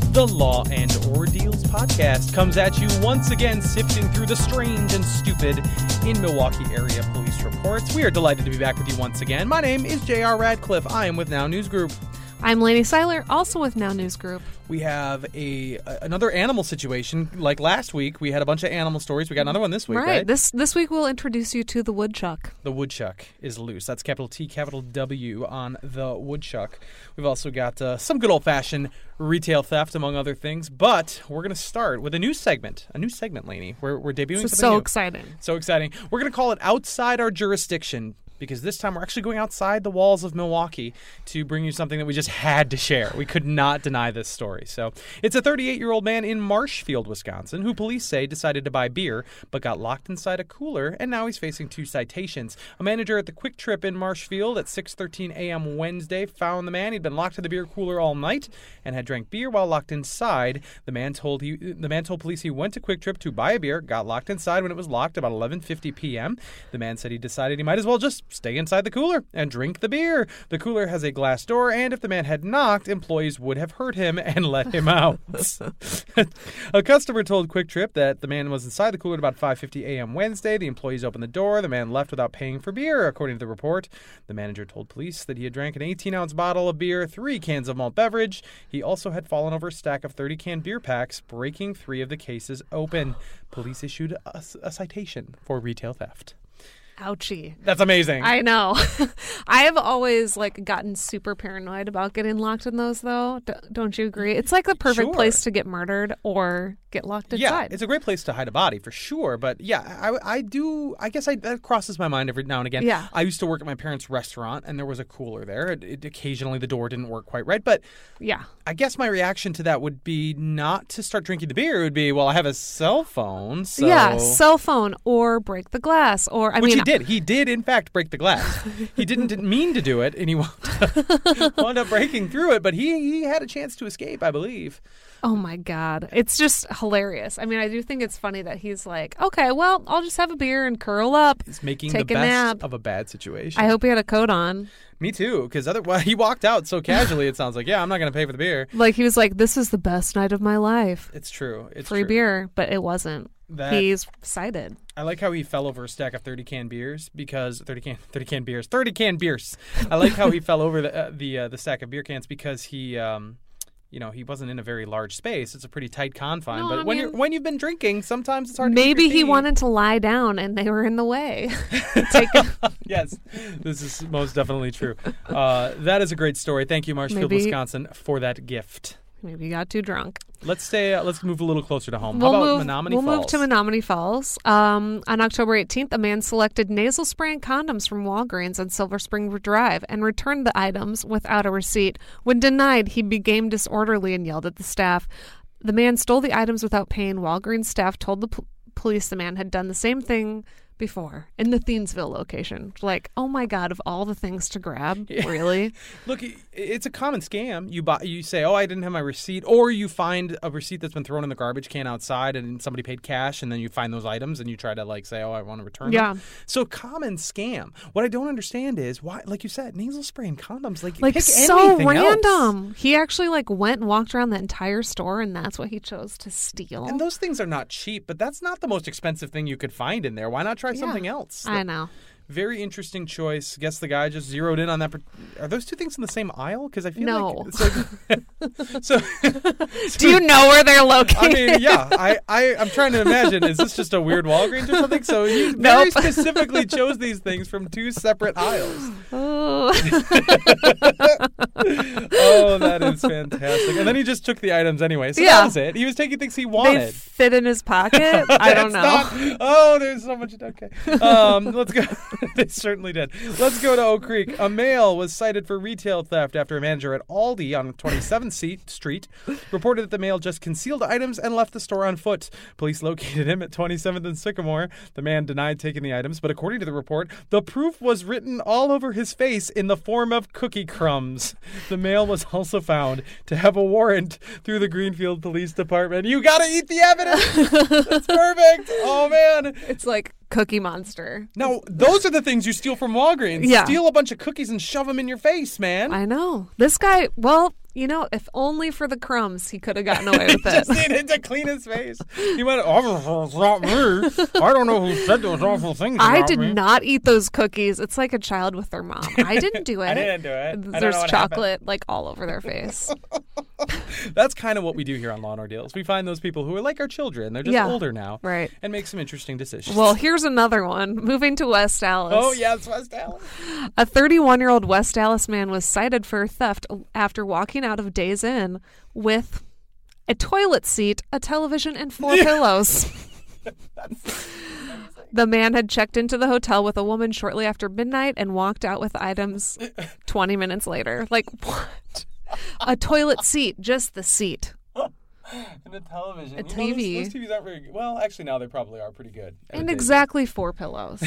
The Law and Ordeals podcast comes at you once again, sifting through the strange and stupid in Milwaukee area police reports. We are delighted to be back with you once again. My name is J.R. Radcliffe. I am with Now News Group. I'm Lainey Seiler, also with Now News Group. We have another animal situation. Like last week, we had a bunch of animal stories. We got another one this week, right? This week we'll introduce you to the woodchuck. The woodchuck is loose. That's capital T, capital W on the woodchuck. We've also got some good old-fashioned retail theft, among other things. But we're going to start with a new segment, Lainey. We're debuting something so new. Exciting. So exciting. We're going to call it Outside Our Jurisdiction, because this time we're actually going outside the walls of Milwaukee to bring you something that we just had to share. We could not deny this story. So it's a 38-year-old man in Marshfield, Wisconsin, who police say decided to buy beer, but got locked inside a cooler, and now he's facing 2 citations. A manager at the Quick Trip in Marshfield at 6:13 a.m. Wednesday found the man. He'd been locked in the beer cooler all night and had drank beer while locked inside. The man told police he went to Quick Trip to buy a beer, got locked inside when it was locked about 11:50 p.m. The man said he decided he might as well just stay inside the cooler and drink the beer. The cooler has a glass door, and if the man had knocked, employees would have heard him and let him out. A customer told Quick Trip that the man was inside the cooler at about 5:50 a.m. Wednesday. The employees opened the door. The man left without paying for beer, according to the report. The manager told police that he had drank an 18-ounce bottle of beer, 3 cans of malt beverage. He also had fallen over a stack of 30-can beer packs, breaking 3 of the cases open. Police issued a citation for retail theft. Ouchie. That's amazing. I know. I have always gotten super paranoid about getting locked in those, though. Don't you agree? It's like the perfect place to get murdered or get locked inside. Yeah, it's a great place to hide a body for sure. But yeah, I guess that crosses my mind every now and again. Yeah. I used to work at my parents' restaurant, and there was a cooler there. Occasionally the door didn't work quite right. But yeah, I guess my reaction to that would be not to start drinking the beer. It would be, well, I have a cell phone. So... Yeah, cell phone or break the glass. Or He did, in fact, break the glass. He didn't mean to do it, and he wound up breaking through it, but he had a chance to escape, I believe. Oh, my God. It's just hilarious. I mean, I do think it's funny that he's like, okay, well, I'll just have a beer and curl up. He's making take the a best nap. of a bad situation. I hope he had a coat on. Me too, because he walked out so casually, it sounds like, yeah, I'm not going to pay for the beer. Like, he was like, this is the best night of my life. It's true. It's free true. beer, but it wasn't. He's cited. I like how he fell over a stack of 30-can beers because 30-can beers. I like how he fell over the stack of beer cans because he he wasn't in a very large space. It's a pretty tight confine. But when you've been drinking, sometimes it's hard to keep maybe your he feet. wanted to lie down and they were in the way. Yes, this is most definitely true. That is a great story. Thank you, Marshfield, Wisconsin, for that gift. Maybe you got too drunk. Let's move a little closer to home. How about Menominee Falls? We'll move to Menominee Falls. On October 18th, a man selected nasal spray and condoms from Walgreens on Silver Spring Drive and returned the items without a receipt. When denied, he became disorderly and yelled at the staff. The man stole the items without paying. Walgreens staff told the police the man had done the same thing before in the Thiensville location. Like, oh my God, of all the things to grab, really? Look, it's a common scam. You say, oh, I didn't have my receipt, or you find a receipt that's been thrown in the garbage can outside and somebody paid cash, and then you find those items and you try to say, oh, I want to return them. So common scam. What I don't understand is why, like you said, nasal spray and condoms, pick so anything random. Else. He actually went and walked around the entire store, and that's what he chose to steal. And those things are not cheap, but that's not the most expensive thing you could find in there. Why not try something else? I know. Very interesting choice. Guess the guy just zeroed in on that. Are those two things in the same aisle? Because I feel no. So, do you know where they're located? I mean, yeah. I'm trying to imagine. Is this just a weird Walgreens or something? So he very specifically chose these things from 2 separate aisles. Oh. Oh, that is fantastic. And then he just took the items anyway. So that was it. He was taking things he wanted. They fit in his pocket? I don't know. There's so much. Okay. Let's go. They certainly did. Let's go to Oak Creek. A male was cited for retail theft after a manager at Aldi on 27th Street reported that the male just concealed items and left the store on foot. Police located him at 27th and Sycamore. The man denied taking the items, but according to the report, the proof was written all over his face in the form of cookie crumbs. The male was also found to have a warrant through the Greenfield Police Department. You gotta eat the evidence! That's perfect! Oh, man. It's like Cookie Monster. Now, those are the things you steal from Walgreens. Yeah. Steal a bunch of cookies and shove them in your face, man. I know. This guy, well, you know, if only for the crumbs, he could have gotten away with it. Just needed to clean his face. He went, oh, it's not me. I don't know who said those awful things about I did me. not eat those cookies. It's like a child with their mom. I didn't do it. I didn't do it. I don't There's know what chocolate like all over their face. That's kind of what we do here on Law and Order Deals. We find those people who are like our children. They're just Yeah. older now. Right. And make some interesting decisions. Well, here's another one. Moving to West Dallas. oh, yes, West Dallas. A 31-year-old West Dallas man was cited for theft after walking out of Days Inn with a toilet seat, a television, and 4 pillows. The man had checked into the hotel with a woman shortly after midnight and walked out with items 20 minutes later. Like, what? A toilet seat, just the seat. And a television. A You know, TV. those TVs aren't very good. Well, actually, now they probably are pretty good. And exactly 4 pillows.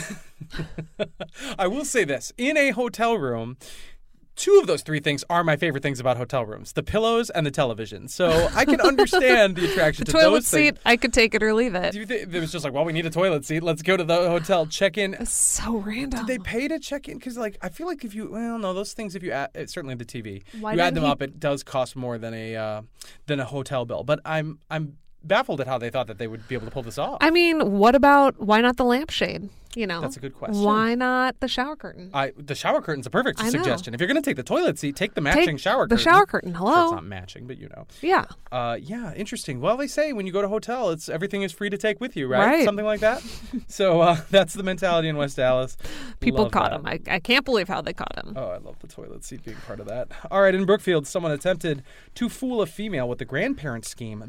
I will say this. In a hotel room, 2 of those 3 things are my favorite things about hotel rooms. The pillows and the television. So I can understand the attraction The to toilet those seat, things. I could take it or leave it. Do you think it was just like, well, we need a toilet seat. Let's go to the hotel, check in. It's so random. Did they pay to check in? Because, like, I feel like if you, well, no, those things, if you add, certainly the TV, Why you add didn't them he- up, it does cost more than a hotel bill. But I'm baffled at how they thought that they would be able to pull this off. I mean, why not the lampshade? You know, That's a good question. Why not the shower curtain? The shower curtain's a perfect I know. suggestion. If you're going to take the toilet seat, take the matching shower curtain. The shower curtain. Sure, Hello. it's not matching, but you know. Yeah. Yeah, interesting. Well, they say when you go to a hotel, everything is free to take with you, right? Right. Something like that. So that's the mentality in West Dallas. People Love caught that. him. I can't believe how they caught him. Oh, I love the toilet seat being part of that. All right, in Brookfield, someone attempted to fool a female with the grandparent scheme.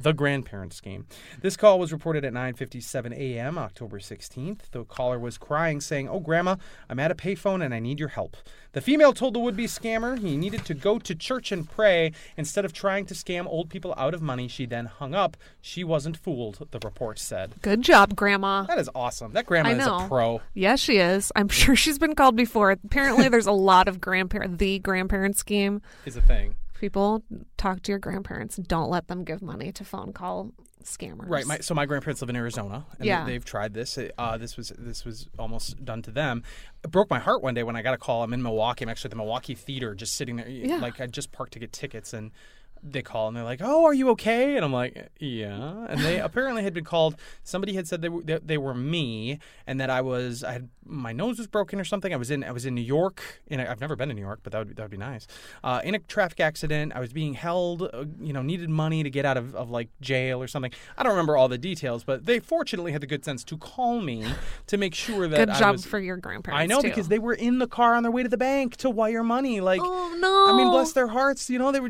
This call was reported at 9:57 a.m., October 16th. The caller was crying, saying, "Oh, Grandma, I'm at a payphone and I need your help." The female told the would-be scammer he needed to go to church and pray instead of trying to scam old people out of money. She then hung up. She wasn't fooled, the report said. Good job, Grandma. That is awesome. That grandma I is know. a pro. Yes, she is. I'm sure she's been called before. Apparently, there's a lot of grandparent scheme. Is a thing. People, talk to your grandparents. Don't let them give money to phone call scammers. Right. So my grandparents live in Arizona, and Yeah. they've tried this. This was almost done to them. It broke my heart one day when I got a call. I'm in Milwaukee. I'm actually at the Milwaukee Theater, just sitting there. Yeah. Like I just parked to get tickets, and they call and they're like, "Oh, are you okay?" And I'm like, "Yeah." And they apparently had been called. Somebody had said they were me, and that my nose was broken or something. I was in New York, and I've never been to New York, but that would be nice. In a traffic accident, I was being held. Needed money to get out of like jail or something. I don't remember all the details, but they fortunately had the good sense to call me to make sure that Good job I was. for your grandparents. I know, too. because they were in the car on their way to the bank to wire money. Like, Oh no! I mean, bless their hearts. They were.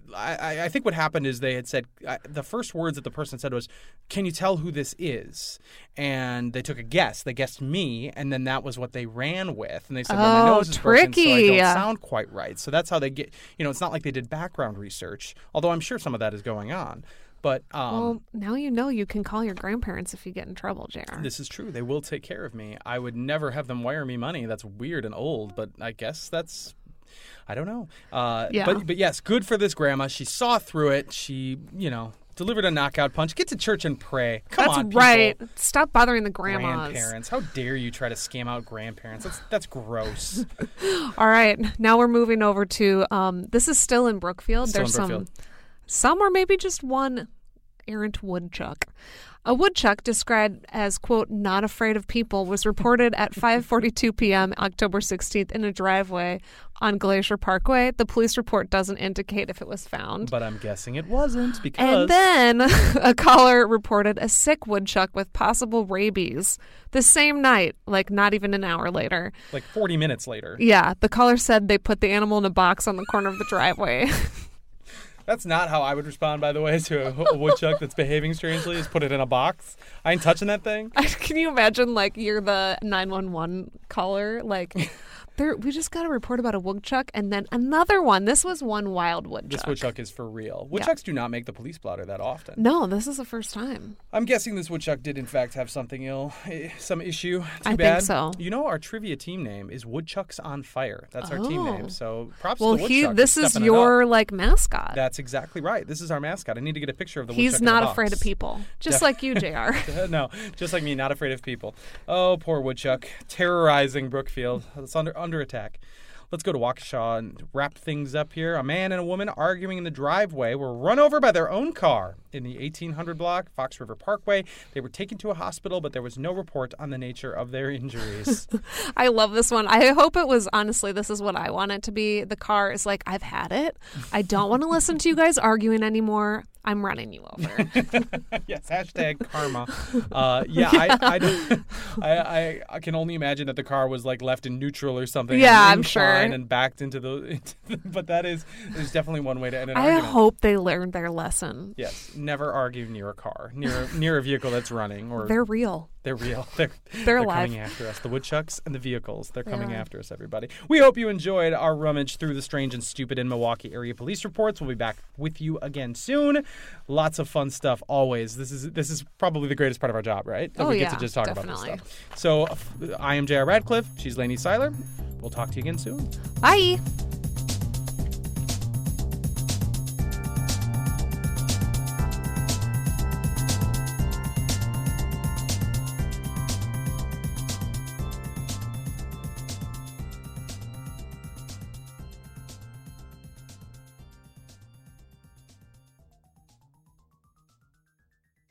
I think what happened is they had said the first words that the person said was, "Can you tell who this is?" And they took a guess. They guessed me, and then that was what they ran with. And they said, "Well, my Oh, nose is broken, so I tricky. don't sound quite right." So that's how they get. It's not like they did background research, although I'm sure some of that is going on. But Well, now you know you can call your grandparents if you get in trouble, JR. this is true. They will take care of me. I would never have them wire me money. That's weird and old, but I guess that's. I don't know. Yeah. But yes, good for this grandma. She saw through it. She, delivered a knockout punch. Get to church and pray. Come That's on, people. right. Stop bothering the grandmas. Grandparents. How dare you try to scam out grandparents? That's gross. All right. Now we're moving over to this is still in Brookfield. Still in There's Brookfield. some or maybe just one errant woodchuck. A woodchuck described as, quote, not afraid of people was reported at 5:42 p.m. October 16th in a driveway on Glacier Parkway. The police report doesn't indicate if it was found. But I'm guessing it wasn't because. And then a caller reported a sick woodchuck with possible rabies the same night, like not even an hour later. like 40 minutes later. Yeah, the caller said they put the animal in a box on the corner of the driveway. That's not how I would respond, by the way, to a woodchuck that's behaving strangely, is put it in a box. I ain't touching that thing. Can you imagine, like, you're the 911 caller, like, We just got a report about a woodchuck and then another one. This was one wild woodchuck. This woodchuck is for real. Woodchucks do not make the police blotter that often. No, this is the first time. I'm guessing this woodchuck did in fact have something some issue. I bad. think so. You know, our trivia team name is Woodchucks on Fire. That's our team name. So props to the woodchuck. Well, this is your mascot. That's exactly right. This is our mascot. I need to get a picture of the woodchuck. He's not afraid of people, just like you, JR. No, just like me, not afraid of people. Oh, poor woodchuck, terrorizing Brookfield. It's under attack. Let's go to Waukesha and wrap things up here. A man and a woman arguing in the driveway were run over by their own car in the 1800 block, Fox River Parkway. They were taken to a hospital, but there was no report on the nature of their injuries. I love this one. I hope it was, honestly, this is what I want it to be. The car is like, I've had it. I don't want to listen to you guys arguing anymore. I'm running you over. Yes, hashtag karma. I can only imagine that the car was like left in neutral or something. Yeah, I'm sure. And backed into the. But there's definitely one way to end an argument. I hope they learned their lesson. Yes, never argue near a car, near a vehicle that's running. Or they're real. They're real. They're alive. Coming after us. The woodchucks and the vehicles. They're coming after us, everybody. We hope you enjoyed our rummage through the strange and stupid in Milwaukee area police reports. We'll be back with you again soon. Lots of fun stuff always. This is probably the greatest part of our job, right? That we get to just talk about this stuff. So I am J.R. Radcliffe. She's Lainey Seiler. We'll talk to you again soon. Bye.